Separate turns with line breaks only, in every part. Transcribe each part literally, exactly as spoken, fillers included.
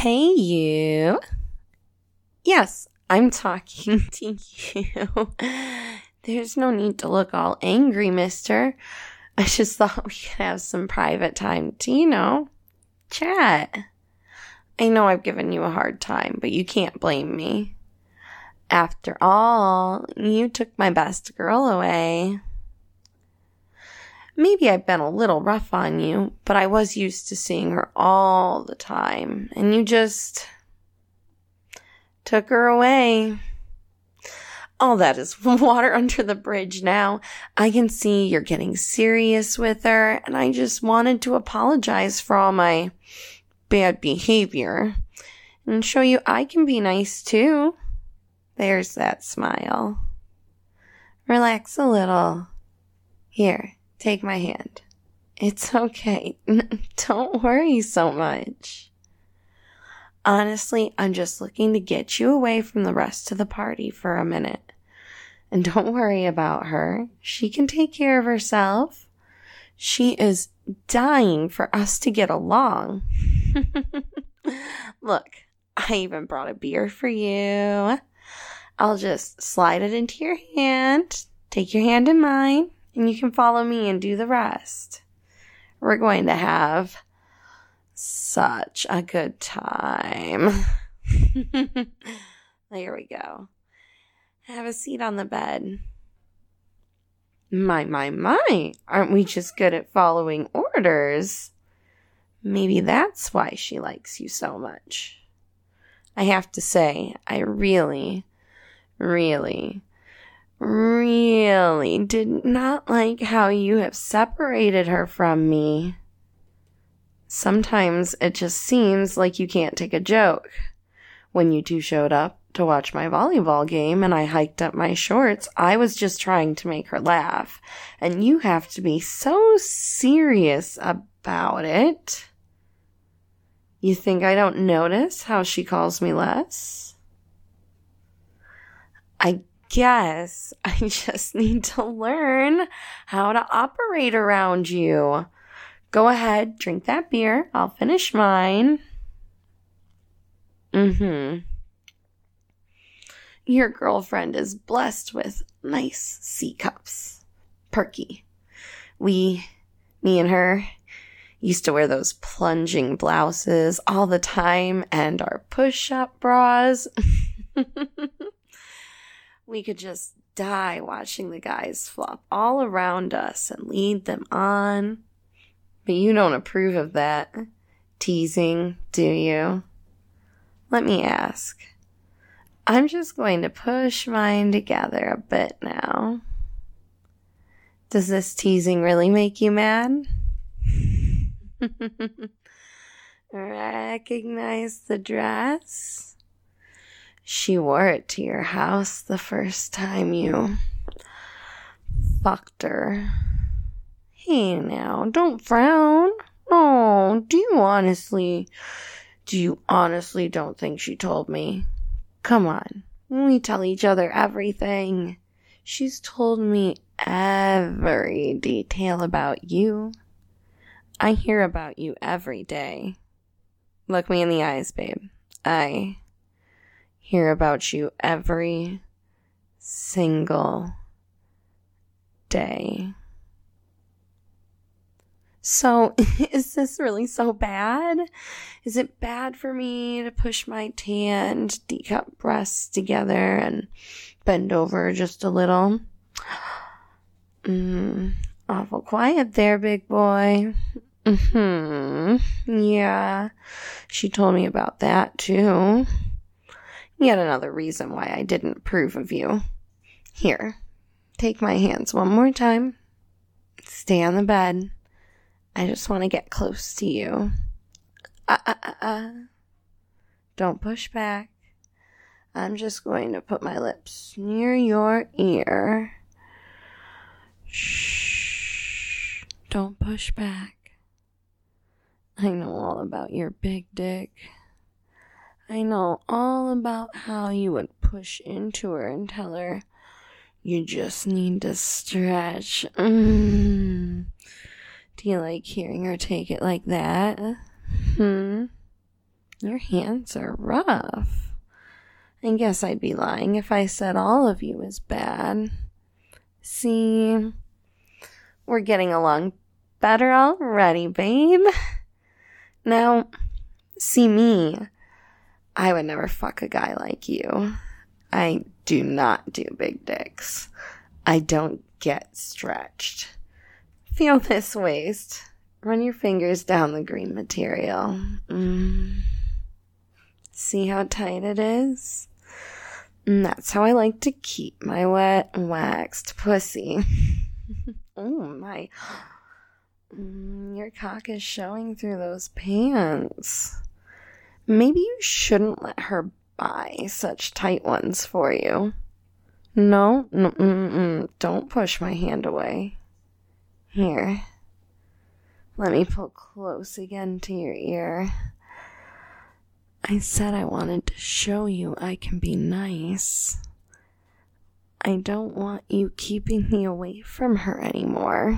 Hey, you. Yes, I'm talking to you. There's no need to look all angry, mister. I just thought we could have some private time to, you know, chat. I know I've given you a hard time, but you can't blame me. After all, you took my best girl away. Maybe I've been a little rough on you, but I was used to seeing her all the time, and you just took her away. All that is water under the bridge now. I can see you're getting serious with her, and I just wanted to apologize for all my bad behavior and show you I can be nice too. There's that smile. Relax a little. Here, take my hand. It's okay. Don't worry so much. Honestly, I'm just looking to get you away from the rest of the party for a minute. And don't worry about her. She can take care of herself. She is dying for us to get along. Look, I even brought a beer for you. I'll just slide it into your hand, take your hand in mine, and you can follow me and do the rest. We're going to have such a good time. There we go. Have a seat on the bed. My, my, my. Aren't we just good at following orders? Maybe that's why she likes you so much. I have to say, I really, really, really did not like how you have separated her from me. Sometimes it just seems like you can't take a joke. When you two showed up to watch my volleyball game and I hiked up my shorts, I was just trying to make her laugh. And you have to be so serious about it. You think I don't notice how she calls me Les? I guess I just need to learn how to operate around you. Go ahead, drink that beer. I'll finish mine. Mm-hmm. Your girlfriend is blessed with nice C cups. Perky. We, me and her, used to wear those plunging blouses all the time and our push-up bras. We could just die watching the guys flop all around us and lead them on. But you don't approve of that teasing, do you? Let me ask. I'm just going to push mine together a bit now. Does this teasing really make you mad? Recognize the dress? She wore it to your house the first time you fucked her. Hey now, don't frown. Oh, do you honestly, do you honestly don't think she told me? Come on, we tell each other everything. She's told me every detail about you. I hear about you every day. Look me in the eyes, babe. I hear about you every single day. So, is this really so bad? Is it bad for me to push my tanned, D-cup breasts together and bend over just a little? Mm, awful quiet there, big boy. Mm-hmm. Yeah, she told me about that, too. Yet another reason why I didn't approve of you. Here, take my hands one more time. Stay on the bed. I just want to get close to you. Uh, uh, uh, uh. Don't push back. I'm just going to put my lips near your ear. Shh. Don't push back. I know all about your big dick. I know all about how you would push into her and tell her, you just need to stretch. Mm. Do you like hearing her take it like that? Hmm? Your hands are rough. I guess I'd be lying if I said all of you is bad. See, we're getting along better already, babe. Now, see me. I would never fuck a guy like you. I do not do big dicks. I don't get stretched. Feel this waist. Run your fingers down the green material. Mm. See how tight it is? And that's how I like to keep my wet, waxed pussy. Oh my. Mm, your cock is showing through those pants. Maybe you shouldn't let her buy such tight ones for you. No, no, mm-mm, don't push my hand away. Here. Let me pull close again to your ear. I said I wanted to show you I can be nice. I don't want you keeping me away from her anymore.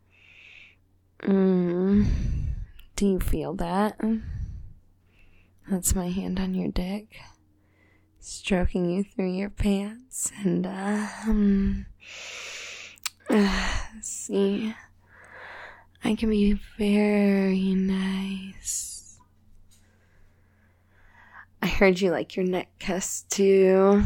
Mm, do you feel that? That's my hand on your dick, stroking you through your pants, and, uh, um, uh, see, I can be very nice. I heard you like your neck kissed, too.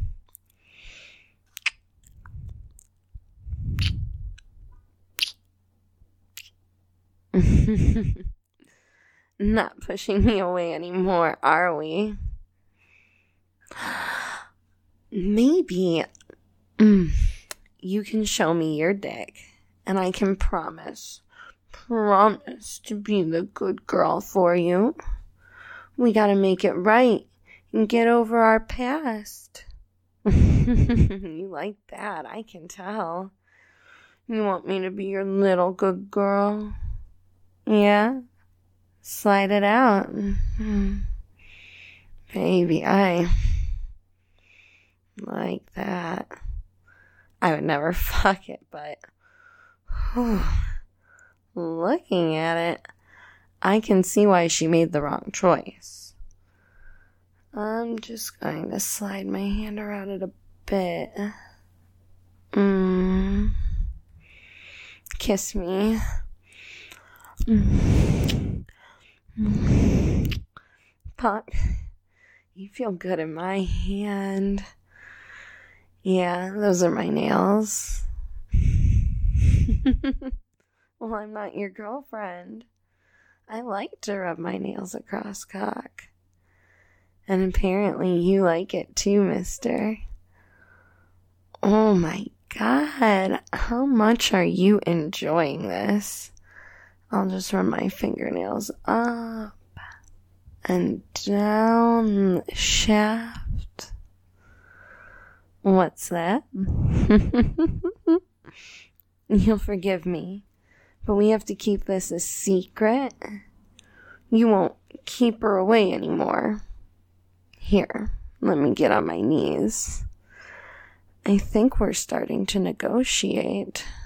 Not pushing me away anymore, are we? Maybe mm, you can show me your dick, and I can promise, promise to be the good girl for you. We gotta make it right and get over our past. You like that, I can tell. You want me to be your little good girl? Yeah? Slide it out. Mm-hmm. Baby, I like that. I would never fuck it, but whew, looking at it, I can see why she made the wrong choice. I'm just going to slide my hand around it a bit. Mm. Kiss me. Mm. Puck, you feel good in my hand. Yeah, those are my nails. Well, I'm not your girlfriend. I like to rub my nails across cock. And apparently you like it too, mister. Oh my god, how much are you enjoying this? I'll just run my fingernails up and down the shaft. What's that? You'll forgive me, but we have to keep this a secret. You won't keep her away anymore. Here, let me get on my knees. I think we're starting to negotiate.